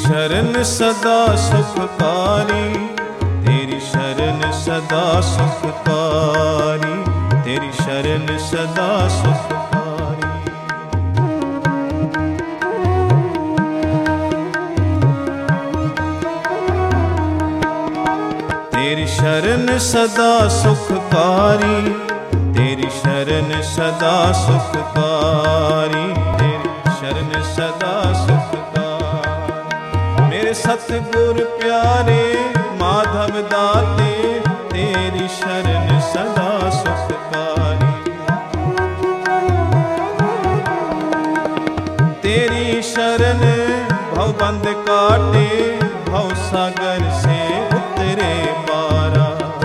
शरण सदा सुखकारी, तेरी शरण सदा सुखकारी, तेरी शरण सदा सुखकारी। तेरी शरण सदा सुखकारी, तेरी शरण सदा सुखकारी, तेरी शरण सदा सुखकारी। मेरे सतगुर प्यारे माधव दाते, तेरी शरण सदा सुखकारी। तेरी शरण भवबंध काटे, भव सागर से उतरे पारा।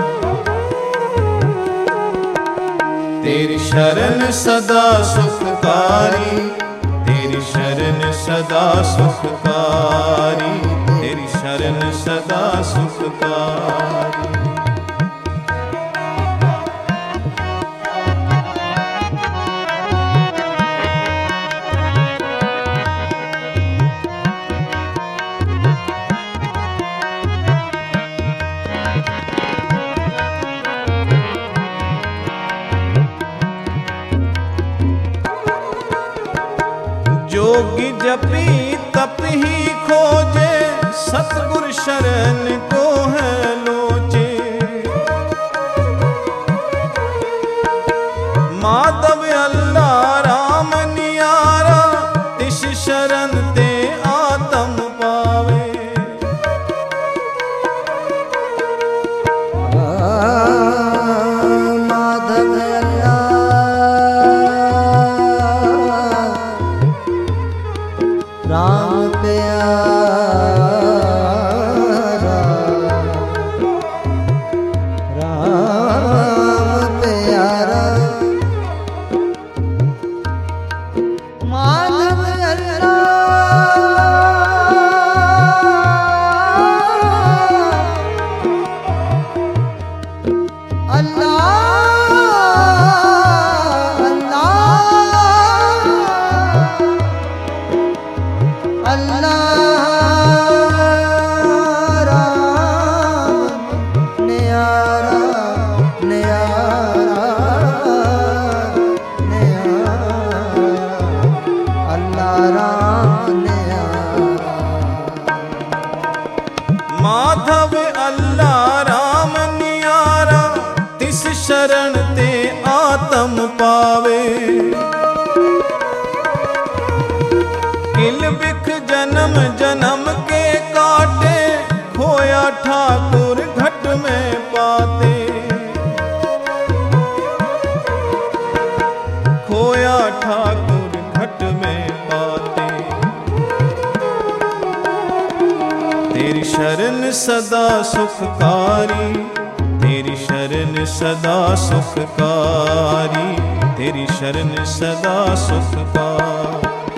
तेरी शरण सदा सुखकारी, तेरी शरण सदा सुखकारी, तेरी शरण सदा सुखकारी। जोगी जपी तप ही खोजे, सतगुर शरण को है लोचे। माधव अल्लाह राम नियारा, तिस शरण ते आत्म पावे। माधव राम प्यारा, राम प्यारा। माधव माधव अल्लाह राम नियारा, तिस शरण ते आत्म पावे। किल बिख जन्म जन्म के काटे, खोया ठाकुर घट में पाते। खोया ठाकुर घट में पाते। तेरी शरण सदा सुखकारी, तेरी शरण सदा सुखकारी, तेरी शरण सदा सुखकारी।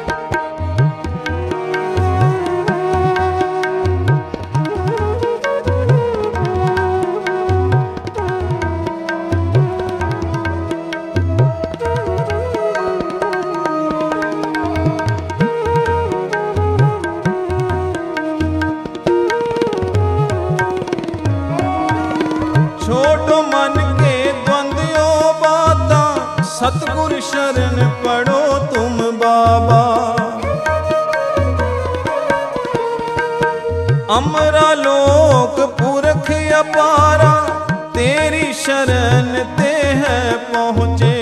छोड़ो मन के द्वंद्वो बाता, सतगुर शरण पढ़ो तुम बाबा। अमरा लोक पुरख अपारा, तेरी शरण ते है पहुँचे।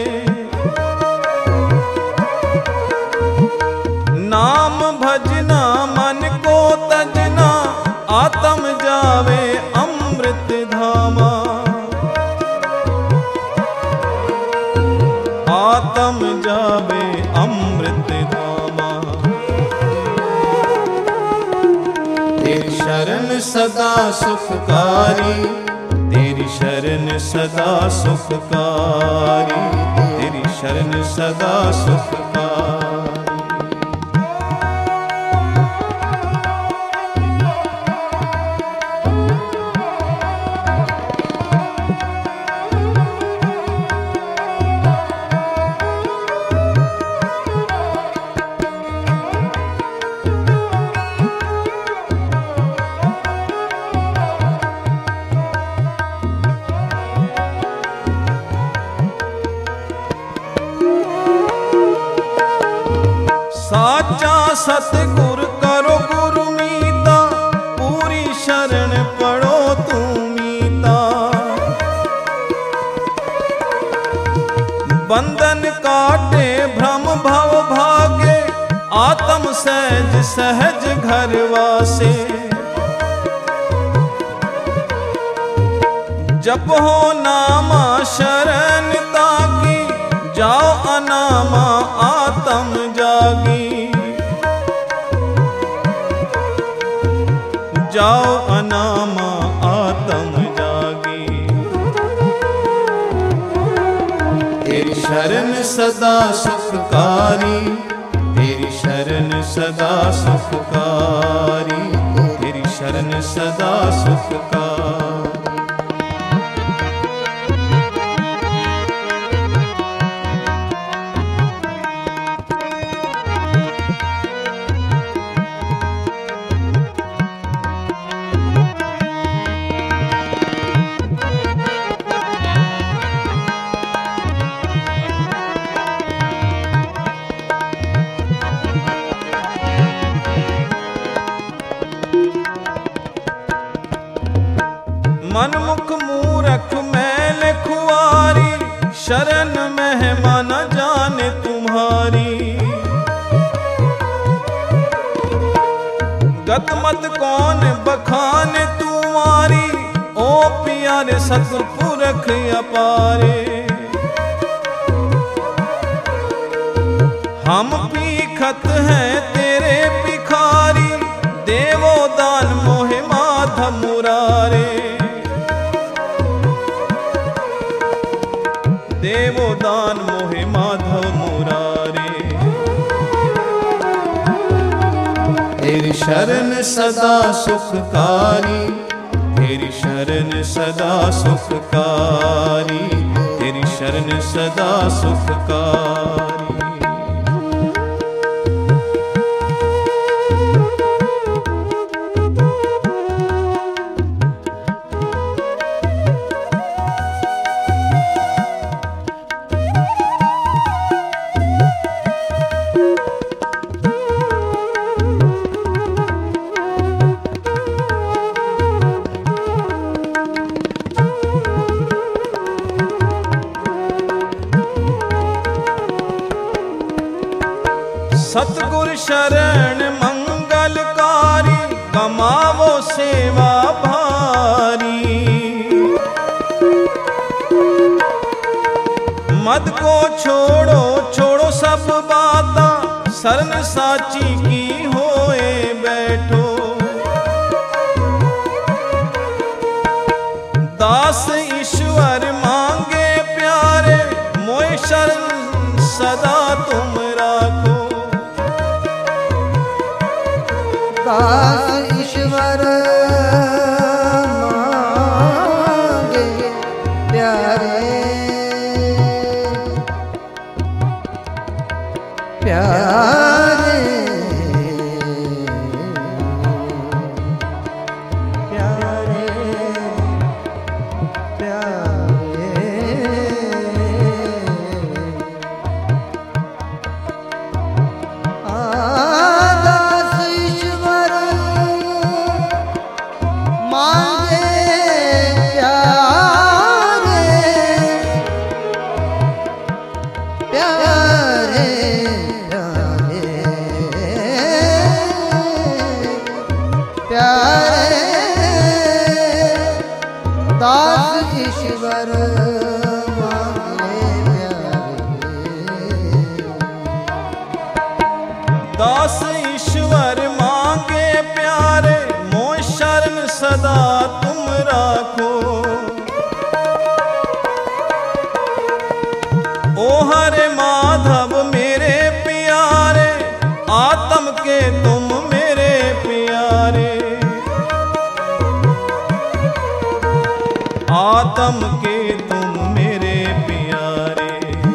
नाम भजना मन को तजना, आत्म जावे अमृत धामा। आत्म जावे अमृत धामा। तेरी शरण सदा सुखकारी, तेरी शरण सदा सुखकारी, तेरी शरण सदा सुखकारी। सतगुर करो गुरु मीता, पूरी शरण पड़ो तू मीता। बंधन काटे भ्रम भव भागे, आत्म सहज सहज घर वासे। जप हो नामा शरण ताकी, जाओ अनामा आत्म जागी। जाओ अनामा आत्म जागी। तेरी शरण सदा सुखकारी, तेरी शरण सदा सुखकारी, तेरी शरण सदा सुखकारी। मनमुख मूरख मैल खुआरी, शरण महिमा न जाने तुम्हारी। गतमत कौन बखाने तुम्हारी, ओ प्यारे सतपुरख अपारे। हम पीखत हैं तेरे भिखारी, देवो दान मोहे माधव मुरारे। देवो दान मोहे माधव मुरारे। तेरी शरण सदा सुखकारी, तेरी शरण सदा सुखकारी, तेरी शरण सदा सुखकारी। सतगुर शरण मंगलकारी, कमावो सेवा भारी। मद को छोड़ो छोड़ो सब बाता, शरण साची की होए बैठो। दास ईश्वर मांगे प्यारे, मोय शरण सदा तुम राखो। दास ईश्वर मांगे प्यारे, प्यारे प्यारे प्यारे। दास ईश्वर मांगे प्यारे प्यारे प्यारे। दास ईश्वर मांगे प्यारे। दास ईश्वर मांगे प्यारे, मोह शरण सदा तुम राखो। ओ हरे माधव मेरे प्यारे, आत्म के तुम मेरे प्यारे। आत्म के तुम मेरे प्यारे।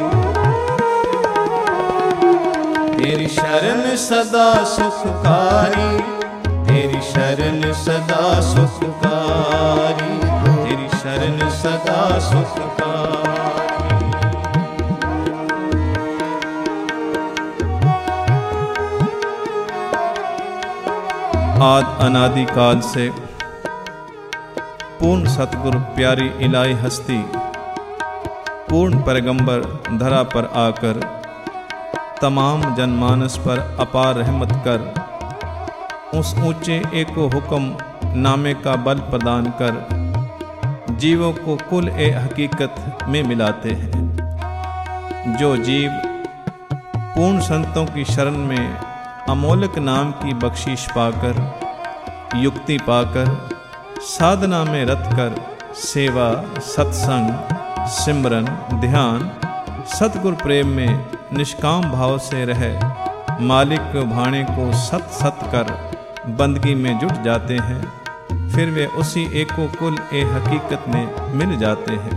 तेरी शरण सदा सुखकारी, तेरी शरण सदा सुखकारी, तेरी शरण सदा सुखकारी। आद अनादि काल से पूर्ण सतगुरु प्यारी इलाही हस्ती पूर्ण पैगंबर धरा पर आकर तमाम जनमानस पर अपार रहमत कर उस ऊंचे एको हुक्म नामे का बल प्रदान कर जीवों को कुल ए हकीकत में मिलाते हैं। जो जीव पूर्ण संतों की शरण में अमोलक नाम की बख्शीश पाकर युक्ति पाकर साधना में रत कर सेवा सत्संग सिमरन ध्यान सतगुरु प्रेम में निष्काम भाव से रहे मालिक भाणे को सत सत कर बंदगी में जुट जाते हैं, फिर वे उसी एको कुल ए हकीकत में मिल जाते हैं।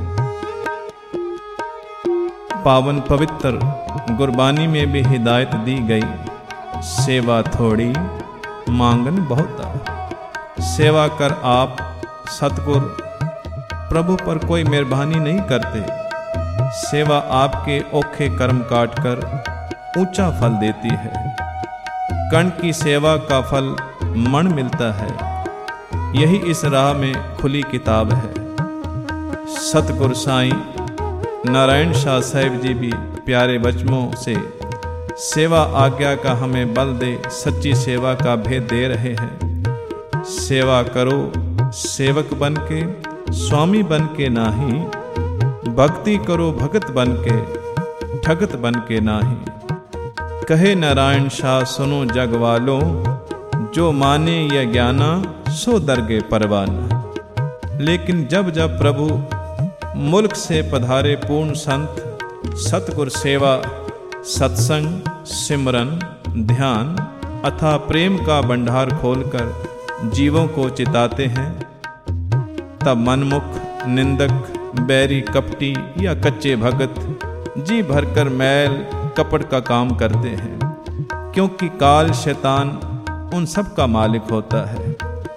पावन पवित्र गुरबानी में भी हिदायत दी गई, सेवा थोड़ी मांगन बहुता। सेवा कर आप सतगुर प्रभु पर कोई मेहरबानी नहीं करते। सेवा आपके औखे कर्म काट कर ऊंचा फल देती है। कण की सेवा का फल मण मिलता है। यही इस राह में खुली किताब है। सतगुरु साईं नारायण शाह साहिब जी भी प्यारे वचनों से सेवा आज्ञा का हमें बल दे सच्ची सेवा का भेद दे रहे हैं। सेवा करो सेवक बन के, स्वामी बन के नाही, भक्ति करो भगत बन के, ठगत बन के नाही। कहे नारायण शाह सुनो जग वालों, जो माने यह ज्ञाना सो दरगे परवाना। लेकिन जब जब प्रभु मुल्क से पधारे पूर्ण संत सतगुर सेवा सत्संग सिमरन ध्यान अथा प्रेम का भंडार खोलकर जीवों को चिताते हैं, तब मनमुख निंदक बैरी कपटी या कच्चे भगत जी भरकर मैल कपट का काम करते हैं, क्योंकि काल शैतान उन सब का मालिक होता है।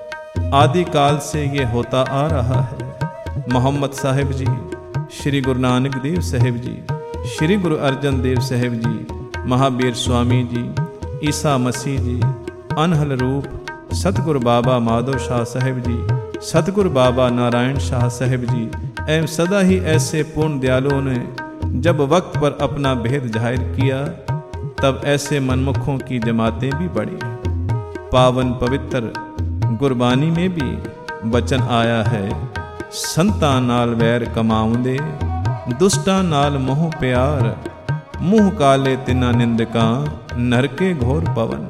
आदि काल से ये होता आ रहा है। मोहम्मद साहिब जी, श्री गुरु नानक देव साहिब जी, श्री गुरु अर्जन देव साहिब जी, महावीर स्वामी जी, ईसा मसीह जी, अनहल रूप सतगुरु बाबा माधव शाह साहिब जी, सतगुरु बाबा नारायण शाह साहिब जी एवं सदा ही ऐसे पूर्ण दयालुओं ने जब वक्त पर अपना भेद जाहिर किया, तब ऐसे मनमुखों की जमातें भी बढ़ी। पावन पवित्र गुरबानी में भी वचन आया है, संता नाल वैर कमाउंदे, दुष्टा नाल मोह प्यार, मुंह काले तिना निंदका, नरके घोर पवन।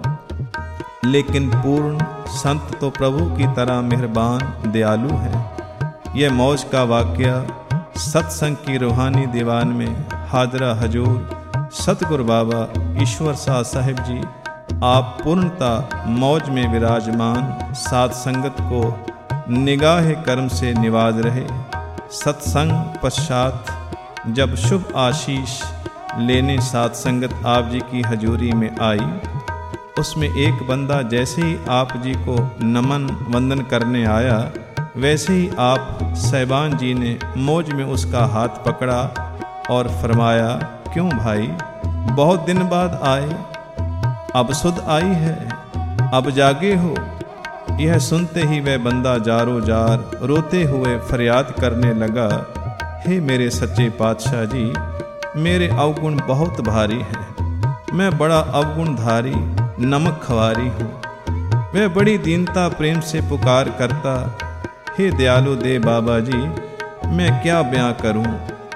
लेकिन पूर्ण संत तो प्रभु की तरह मेहरबान दयालु है। यह मौज का वाक्य सत्संग की रूहानी दीवान में हाजरा हजूर सतगुरु बाबा ईश्वर शाह साहिब जी आप पूर्णता मौज में विराजमान साध संगत को निगाह कर्म से निवाज रहे। सत्संग पश्चात जब शुभ आशीष लेने साध संगत आप जी की हजूरी में आई, उसमें एक बंदा जैसे ही आप जी को नमन वंदन करने आया, वैसे ही आप साहिबान जी ने मौज में उसका हाथ पकड़ा और फरमाया, क्यों भाई बहुत दिन बाद आए, अब सुध आई है, अब जागे हो। यह सुनते ही वह बंदा जारो जार रोते हुए फरियाद करने लगा, हे मेरे सच्चे पातशाह जी, मेरे अवगुण बहुत भारी हैं। मैं बड़ा अवगुणधारी नमक खवारी हूँ। वह बड़ी दीनता प्रेम से पुकार करता, हे दयालु दे बाबा जी, मैं क्या बयां करूं।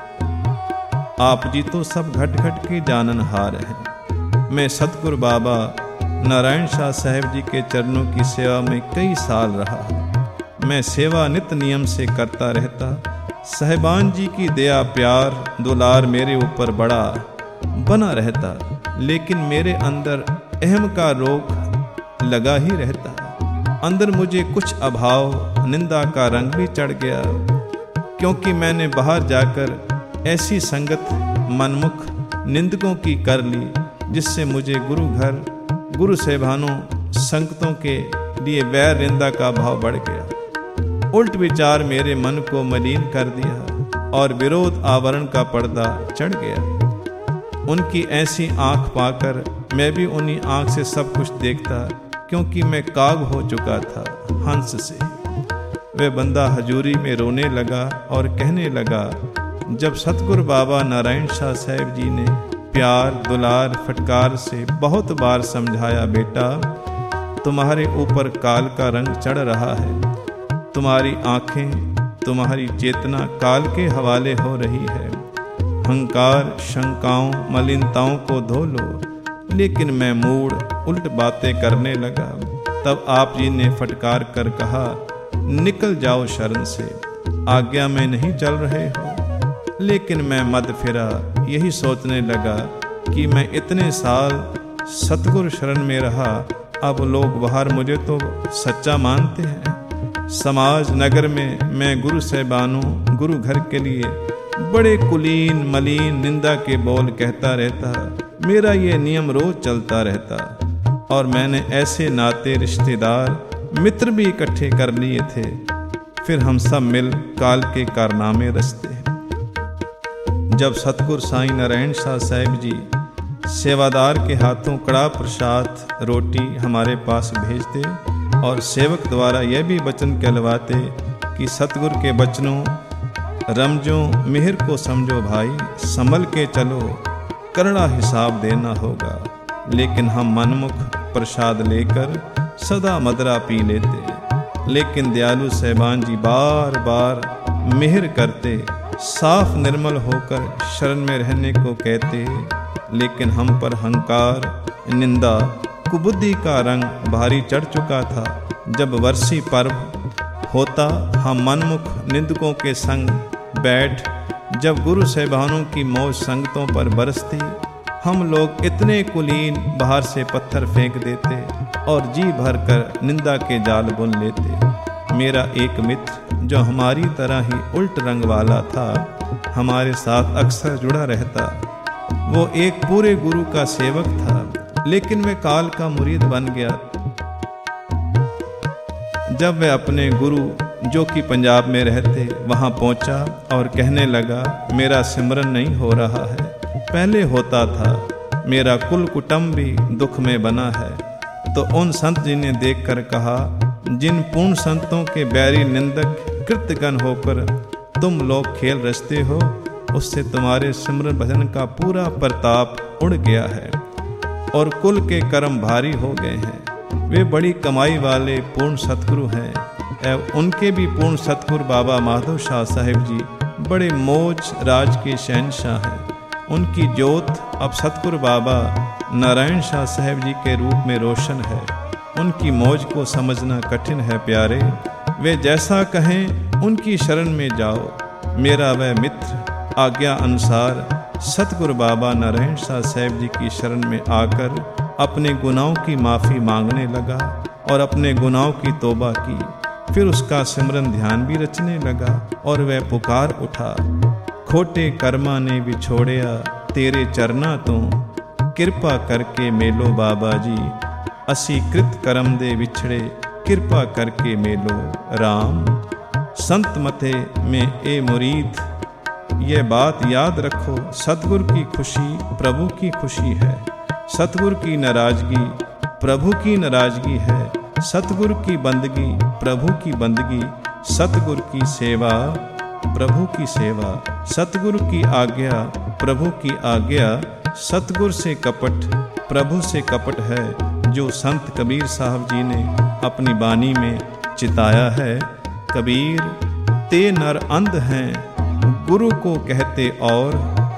आप जी तो सब घट घट के जाननहार हैं। मैं सतगुरु बाबा नारायण शाह साहिब जी के चरणों की सेवा में कई साल रहा। मैं सेवा नित नियम से करता रहता। साहिबान जी की दया प्यार दुलार मेरे ऊपर बड़ा बना रहता, लेकिन मेरे अंदर अहम का रोग लगा ही रहता। अंदर मुझे कुछ अभाव निंदा का रंग भी चढ़ गया, क्योंकि मैंने बाहर जाकर ऐसी संगत मनमुख निंदकों की कर ली, जिससे मुझे गुरु घर गुरु साहिबानों संगतों के लिए वैर निंदा का भाव बढ़ गया। उल्ट विचार मेरे मन को मलिन कर दिया और विरोध आवरण का पर्दा चढ़ गया। उनकी ऐसी आंख पाकर मैं भी उन्हीं आंख से सब कुछ देखता, क्योंकि मैं काग हो चुका था हंस से। वह बंदा हजूरी में रोने लगा और कहने लगा, जब सतगुरु बाबा नारायण शाह साहब जी ने प्यार दुलार फटकार से बहुत बार समझाया, बेटा तुम्हारे ऊपर काल का रंग चढ़ रहा है, तुम्हारी आंखें तुम्हारी चेतना काल के हवाले हो रही है, अहंकार शंकाओं मलिनताओं को धो लो। लेकिन मैं मूड उल्ट बातें करने लगा। तब आप जी ने फटकार कर कहा, निकल जाओ शरण से, आज्ञा में नहीं चल रहे हो। लेकिन मैं मद फिरा यही सोचने लगा कि मैं इतने साल सतगुरु शरण में रहा, अब लोग बाहर मुझे तो सच्चा मानते हैं। समाज नगर में मैं गुरु साहिबानों गुरु घर के लिए बड़े कुलीन मलीन निंदा के बोल कहता रहता, मेरा ये नियम रोज चलता रहता। और मैंने ऐसे नाते रिश्तेदार मित्र भी इकट्ठे कर लिए थे। फिर हम सब मिल काल के कारनामे रचते। जब सतगुरु साईं नारायण शाह साहिब जी सेवादार के हाथों कड़ा प्रसाद रोटी हमारे पास भेजते और सेवक द्वारा यह भी वचन कहलवाते कि सतगुरु के वचनों रमजों मिहर को समझो भाई, संभल के चलो, करड़ा हिसाब देना होगा। लेकिन हम मनमुख प्रसाद लेकर सदा मदरा पी लेते। लेकिन दयालु साहिबान जी बार बार मिहर करते, साफ निर्मल होकर शरण में रहने को कहते। लेकिन हम पर अहंकार निंदा कुबुद्धि का रंग भारी चढ़ चुका था। जब वर्षी पर्व होता हम मनमुख निंदकों के संग बैठ, जब गुरु साहिबानों की मौज संगतों पर बरसती, हम लोग इतने कुलीन बाहर से पत्थर फेंक देते और जी भर कर निंदा के जाल बुन लेते। मेरा एक मित्र जो हमारी तरह ही उल्ट रंग वाला था, हमारे साथ अक्सर जुड़ा रहता। वो एक पूरे गुरु का सेवक था, लेकिन वह काल का मुरीद बन गया। जब वह अपने गुरु जो कि पंजाब में रहते वहां पहुंचा और कहने लगा, मेरा सिमरन नहीं हो रहा है, पहले होता था, मेरा कुल कुटुंब भी दुख में बना है। तो उन संत जी ने देखकर कहा, जिन पूर्ण संतों के बैरी निंदक कृतगन होकर तुम लोग खेल रचते हो, उससे तुम्हारे सिमरन भजन का पूरा प्रताप उड़ गया है और कुल के कर्म भारी हो गए हैं। वे बड़ी कमाई वाले पूर्ण सतगुरु हैं एवं उनके भी पूर्ण सतगुरु बाबा माधव शाह साहिब जी बड़े मौज राज के शहंशाह हैं। उनकी ज्योत अब सतगुरु बाबा नारायण शाह साहिब जी के रूप में रोशन है। उनकी मौज को समझना कठिन है प्यारे। वे जैसा कहें उनकी शरण में जाओ। मेरा वह मित्र आज्ञा अनुसार सतगुरु बाबा नारायण शाह साहिब जी की शरण में आकर अपने गुनाहों की माफ़ी मांगने लगा और अपने गुनाहों की तौबा की। फिर उसका सिमरन ध्यान भी रचने लगा और वह पुकार उठा, खोटे कर्मा ने बिछोड़िया तेरे चरना तो, कृपा करके मेलो बाबा जी, असी कृत कर्म दे विछड़े, कृपा करके मेलो राम। संत मथे में ए मुरीद, ये बात याद रखो, सतगुरु की खुशी प्रभु की खुशी है, सतगुरु की नाराजगी प्रभु की नाराजगी है, सतगुरु की बंदगी प्रभु की बंदगी, सतगुरु की सेवा प्रभु की सेवा, सतगुरु की आज्ञा प्रभु की आज्ञा, सतगुरु से कपट प्रभु से कपट है, जो संत कबीर साहब जी ने अपनी बानी में चिताया है। कबीर ते नर अंध हैं, गुरु को कहते और,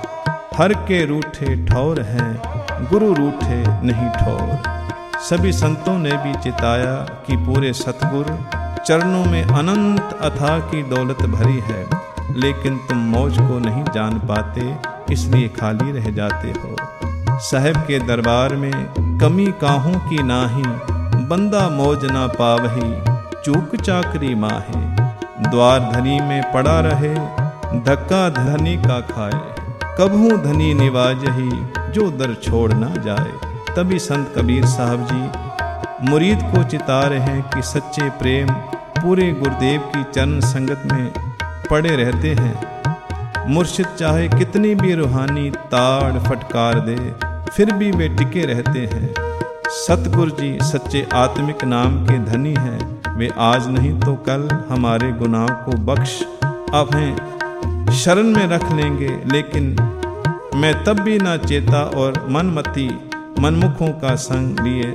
हर के रूठे ठौर हैं, गुरु रूठे नहीं ठौर। सभी संतों ने भी चिताया कि पूरे सतगुरु चरणों में अनंत अथाह की दौलत भरी है, लेकिन तुम मौज को नहीं जान पाते, इसलिए खाली रह जाते हो। साहेब के दरबार में कमी काहों की नाही, बंदा मौज ना पावही, चूक चाकरी माहे, द्वार धनी में पड़ा रहे, धक्का धनी का खाए, कभू धनी निवाजही, जो दर छोड़ ना जाए। तभी संत कबीर साहब जी मुरीद को चिता रहे हैं कि सच्चे प्रेम पूरे गुरुदेव की चरण संगत में पड़े रहते हैं। मुर्शिद चाहे कितनी भी रूहानी ताड़ फटकार दे, फिर भी वे टिके रहते हैं। सतगुरु जी सच्चे आत्मिक नाम के धनी हैं। वे आज नहीं तो कल हमारे गुनाहों को बख्श अपने शरण में रख लेंगे। लेकिन मैं तब भी ना चेता और मनमती मनमुखों का संग लिए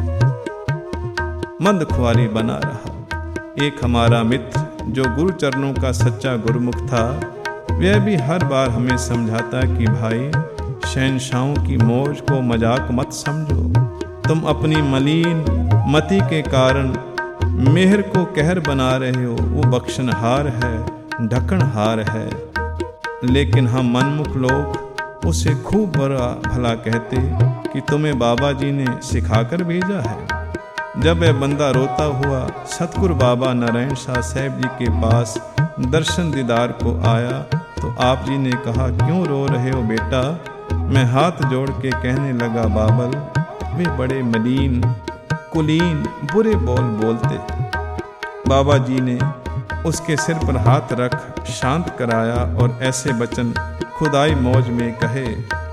मंदख्वारी बना रहा। एक हमारा मित्र जो गुरु चरणों का सच्चा गुरुमुख था, वह भी हर बार हमें समझाता कि भाई, शहंशाहों की मौज को मजाक मत समझो। तुम अपनी मलिन मति के कारण मेहर को कहर बना रहे हो। वो बख्शनहार है, ढकनहार है। लेकिन हम मनमुख लोग उसे खूब बुरा भला कहते कि तुम्हें बाबा जी ने सिखाकर भेजा है। जब वह बंदा रोता हुआ सतगुरु बाबा नारायण शाह साहब जी के पास दर्शन दीदार को आया तो आप जी ने कहा, क्यों रो रहे हो बेटा? मैं हाथ जोड़ के कहने लगा, बाबल, वे बड़े मलिन कुलीन बुरे बोल बोलते। बाबा जी ने उसके सिर पर हाथ रख शांत कराया और ऐसे वचन खुदाई मौज में कहे,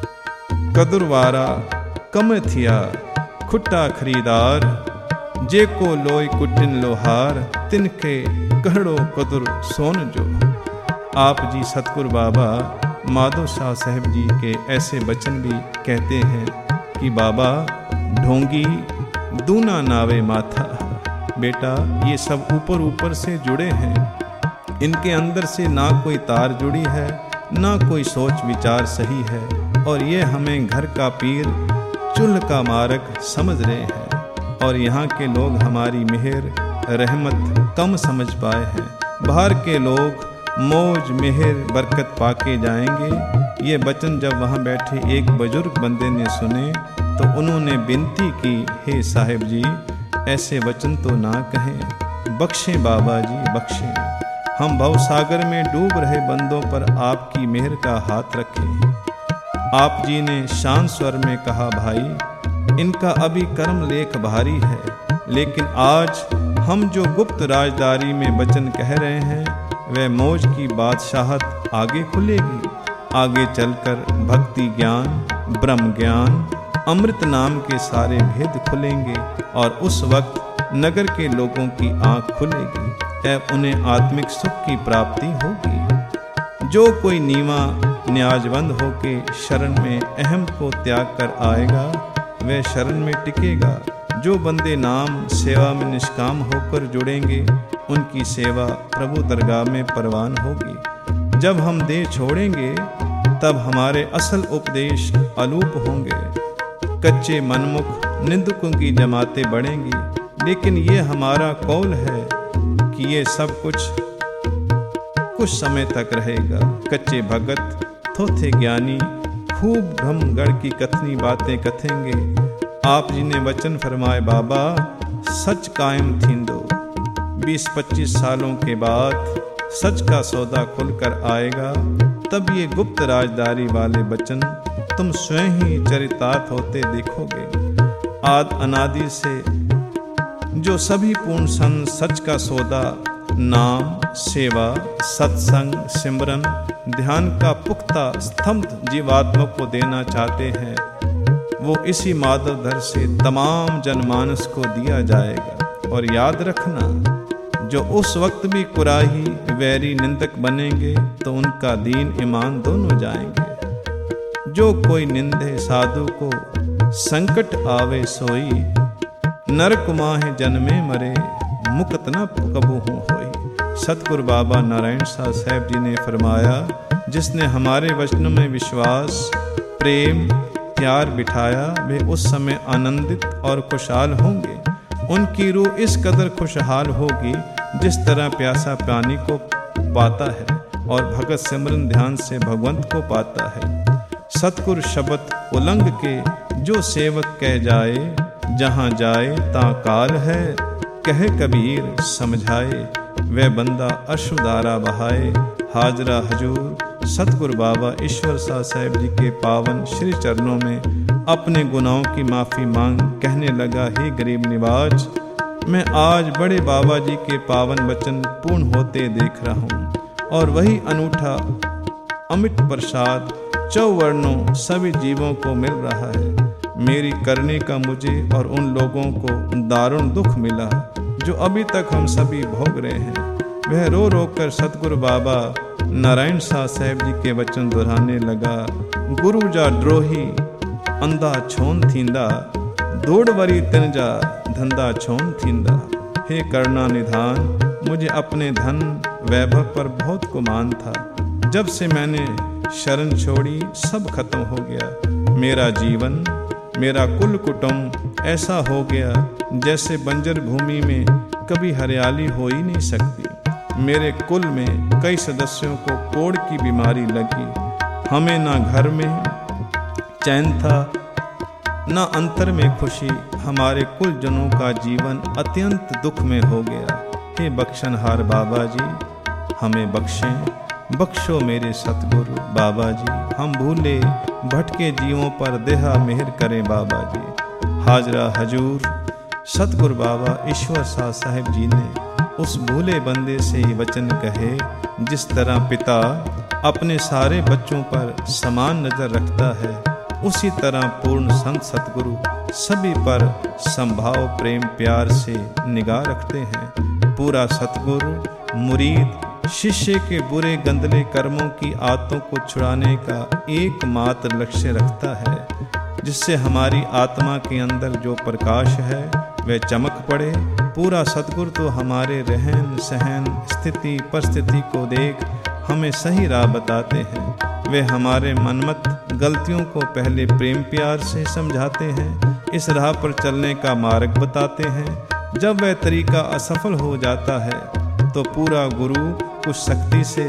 कदुरवारा कम थिया खुट्टा खरीदार, जे को लोई कुटिन लोहार, तिनके कहड़ो कदुर सोन जो। आप जी सतगुरु बाबा माधो शाह साहब जी के ऐसे वचन भी कहते हैं कि बाबा ढोंगी दूना नावे माथा। बेटा, ये सब ऊपर ऊपर से जुड़े हैं। इनके अंदर से ना कोई तार जुड़ी है, ना कोई सोच विचार सही है। और ये हमें घर का पीर चुल्ह का मार्ग समझ रहे हैं। और यहाँ के लोग हमारी मेहर रहमत कम समझ पाए हैं। बाहर के लोग मौज मेहर बरकत पाके जाएंगे। ये वचन जब वहाँ बैठे एक बुजुर्ग बंदे ने सुने तो उन्होंने विनती की, हे साहिब जी, ऐसे वचन तो ना कहें, बख्शें बाबा जी, बख्शें। हम भवसागर में डूब रहे बंदों पर आपकी मेहर का हाथ रखें। आप जी ने शांत स्वर में कहा, भाई, इनका अभी कर्म लेख भारी है, लेकिन आज हम जो गुप्त राजदारी में वचन कह रहे हैं, वह मौज की बादशाहत आगे खुलेगी। आगे चलकर भक्ति ज्ञान, ब्रह्म ज्ञान, अमृत नाम के सारे भेद खुलेंगे और उस वक्त नगर के लोगों की आंख खुलेगी एवं उन्हें आत्मिक सुख की प्राप्ति होगी। जो कोई नीवा न्याजवंद होके शरण में अहम को त्याग कर आएगा, वह शरण में टिकेगा। जो बंदे नाम सेवा में निष्काम होकर जुड़ेंगे, उनकी सेवा प्रभु दरगाह में परवान होगी। जब हम देह छोड़ेंगे, तब हमारे असल उपदेश अलूप होंगे। कच्चे मनमुख निंदकों की जमातें बढ़ेंगी। लेकिन ये हमारा कौल है कि ये सब कुछ समय तक रहेगा। कच्चे भगत थोथे ज्ञानी खूब ब्रह्मगढ़ की कथनी बातें कथेंगे। आप जी ने वचन फरमाए, बाबा, सच कायम थींदो। 20-25 सालों के बाद सच का सौदा खुलकर आएगा। तब ये गुप्त राजदारी वाले वचन तुम स्वयं ही चरितार्थ होते देखोगे। आद अनादि से जो सभी पूर्ण संत सच का सौदा नाम, सेवा, सत्संग, सिमरन, ध्यान का पुख्ता स्तंभ जीवात्मा को देना चाहते हैं, वो इसी माधवधर से तमाम जनमानस को दिया जाएगा। और याद रखना, जो उस वक्त भी कुराही वैरी निंदक बनेंगे तो उनका दीन ईमान दोनों जाएंगे। जो कोई निंदे साधु को संकट आवे सोई, नरक माहे जन्मे मरे, मुक्त न कबू हूँ होई। सतगुरु बाबा नारायण शाह साहब जी ने फरमाया, जिसने हमारे वचनों में विश्वास, प्रेम, प्यार बिठाया, वे उस समय आनंदित और खुशहाल होंगे। उनकी रूह इस कदर खुशहाल होगी जिस तरह प्यासा पानी को पाता है और भगत सिमरन ध्यान से भगवंत को पाता है। सतगुरु शब्द उलंग के जो सेवक कह जाए, जहाँ जाए ता काल है, कहे कबीर समझाए। वह बंदा अश्रुधारा बहाए। हाजरा हजूर सतगुरु बाबा ईश्वर शाह साहब जी के पावन श्री चरणों में अपने गुनाहों की माफ़ी मांग कहने लगा, हे गरीब निवाज, मैं आज बड़े बाबा जी के पावन वचन पूर्ण होते देख रहा हूँ और वही अनूठा अमिट प्रसाद चौवर्णों सभी जीवों को मिल रहा है। मेरी करने का मुझे और उन लोगों को दारुण दुख मिला जो अभी तक हम सभी भोग रहे हैं। वह रो रो कर सतगुरु बाबा नारायण शाह साहब जी के वचन दोहराने लगा। गुरु जा द्रोही अंधा छोन थींदा, दौड़ वरी तिन जा धंधा छोन थींदा। हे करुणा निधान, मुझे अपने धन वैभव पर बहुत गुमान था। जब से मैंने शरण छोड़ी सब खत्म हो गया। मेरा जीवन, मेरा कुल कुटुंब ऐसा हो गया जैसे बंजर भूमि में कभी हरियाली हो ही नहीं सकती। मेरे कुल में कई सदस्यों को कोढ़ की बीमारी लगी। हमें ना घर में चैन था, ना अंतर में खुशी। हमारे कुल जनों का जीवन अत्यंत दुख में हो गया। हे बख्शनहार बाबा जी, हमें बख्शें, बख्शो मेरे सतगुरु बाबा जी। हम भूले भटके जीवों पर देहा मेहर करें बाबा जी। हाजरा हजूर सतगुरु बाबा ईश्वर शाह साहब जी ने उस भूले बंदे से ये वचन कहे, जिस तरह पिता अपने सारे बच्चों पर समान नजर रखता है, उसी तरह पूर्ण संत सतगुरु सभी पर संभाव प्रेम प्यार से निगाह रखते हैं। पूरा सतगुरु मुरीद शिष्य के बुरे गंदले कर्मों की आदतों को छुड़ाने का एकमात्र लक्ष्य रखता है, जिससे हमारी आत्मा के अंदर जो प्रकाश है वह चमक पड़े। पूरा सतगुरु तो हमारे रहन सहन स्थिति परिस्थिति को देख हमें सही राह बताते हैं। वे हमारे मनमत गलतियों को पहले प्रेम प्यार से समझाते हैं, इस राह पर चलने का मार्ग बताते हैं। जब वह तरीका असफल हो जाता है तो पूरा गुरु कुछ सख्ती से,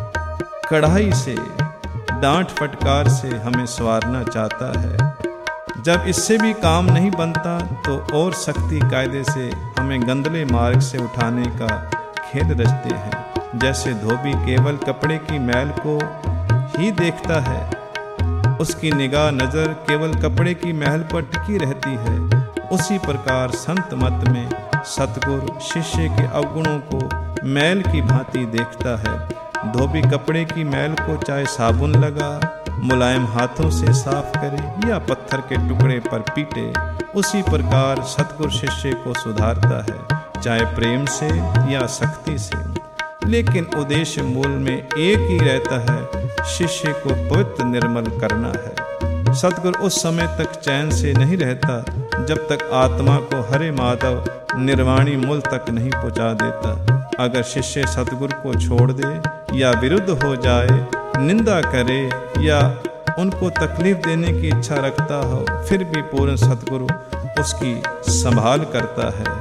कड़ाई से, डांट फटकार से हमें संवारना चाहता है। जब इससे भी काम नहीं बनता तो और सख्ती कायदे से हमें गंदले मार्ग से उठाने का खेल रचते हैं। जैसे धोबी केवल कपड़े की मैल को ही देखता है, उसकी निगाह नज़र केवल कपड़े की महल पर टिकी रहती है, उसी प्रकार संत मत में सतगुरु शिष्य के अवगुणों को मैल की भांति देखता है। धोबी कपड़े की मैल को चाहे साबुन लगा, मुलायम हाथों से साफ करे या पत्थर के टुकड़े पर पीटे, उसी प्रकार सतगुरु शिष्य को सुधारता है, चाहे प्रेम से या सख्ती से। लेकिन उद्देश्य मूल में एक ही रहता है, शिष्य को पवित्र निर्मल करना है। सतगुरु उस समय तक चैन से नहीं रहता जब तक आत्मा को हरे माधव निर्वाणी मूल तक नहीं पहुंचा देता। अगर शिष्य सतगुरु को छोड़ दे या विरुद्ध हो जाए, निंदा करे या उनको तकलीफ देने की इच्छा रखता हो, फिर भी पूर्ण सतगुरु उसकी संभाल करता है।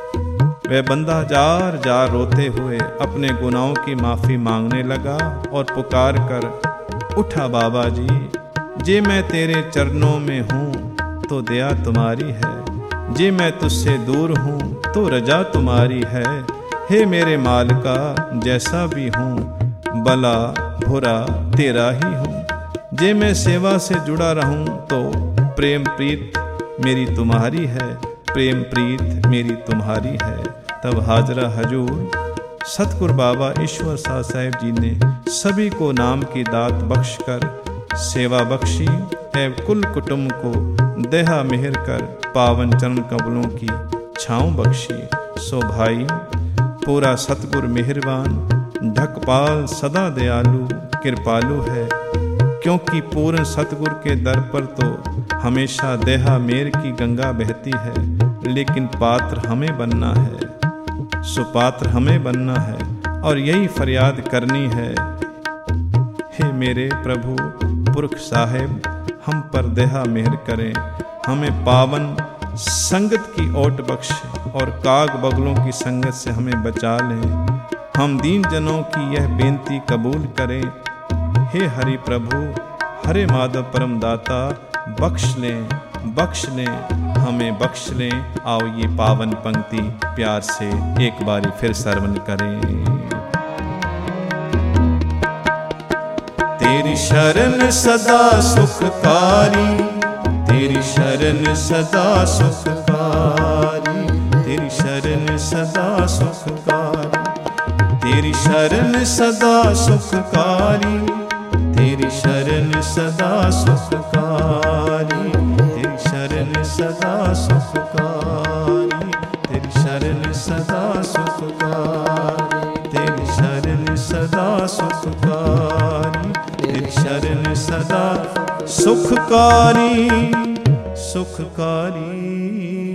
वह बंदा जार जार रोते हुए अपने गुनाहों की माफ़ी मांगने लगा और पुकार कर उठा, बाबा जी, जे मैं तेरे चरणों में हूँ तो दया तुम्हारी है, जे मैं तुझसे दूर हूँ तो रजा तुम्हारी है। हे मेरे मालिका, जैसा भी हूँ भला बुरा तेरा ही हूँ, जे मैं सेवा से जुड़ा रहूँ तो प्रेम प्रीत मेरी तुम्हारी है, प्रेम प्रीत मेरी तुम्हारी है। तब हाजरा हजूर सतगुरु बाबा ईश्वर शाह साहब जी ने सभी को नाम की दात बख्शकर सेवा बख्शी एवं कुल कुटुंब को देहा मेहर कर पावन चरण कमलों की छाँव बख्शी। सो भाई, पूरा सतगुरु मेहरबान ढकपाल सदा दयालु कृपालु है, क्योंकि पूर्ण सतगुरु के दर पर तो हमेशा देहा मेर की गंगा बहती है, लेकिन पात्र हमें बनना है, सुपात्र हमें बनना है और यही फरियाद करनी है। हे मेरे प्रभु पुरख साहेब, हम पर देहा मेहर करें, हमें पावन संगत की ओट बख्श और काग बगलों की संगत से हमें बचा लें। हम दीन जनों की यह बेनती कबूल करें। हे हरि प्रभु हरे माधव परम दाता, बख्श लें, हमें बख्श लें। आओ ये पावन पंक्ति प्यार से एक बारी फिर श्रवण करें। तेरी शरण सदा सुखकारी, तेरी शरण सदा सुखकारी, तेरी शरण सदा सुखकारी, तेरी शरण सदा सुखकारी, तेरी शरण सदा सुखकारी, तेरी शरण सदा सुखकारी, तेरी शरण सदा सुखकारी, तेरी शरण सदा सुखकारी, तेरी शरण सदा सुखकारी, सुखकारी।